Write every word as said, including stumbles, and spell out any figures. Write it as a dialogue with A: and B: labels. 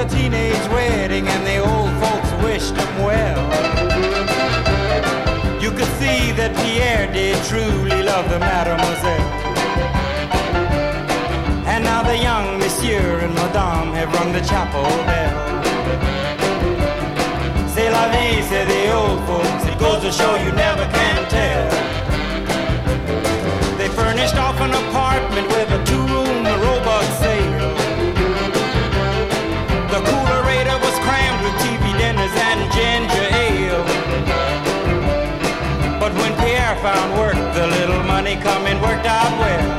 A: a teenage wedding and the old folks wished him well. You could see that Pierre did truly love the mademoiselle. And now the young monsieur and madame have rung the chapel bell. C'est la vie, say the old folks, it goes to show you never can tell. They furnished off an apartment with a two-room robot sale. The coolerator was crammed with T V dinners and ginger ale. But when Pierre found work, the little money coming worked out well.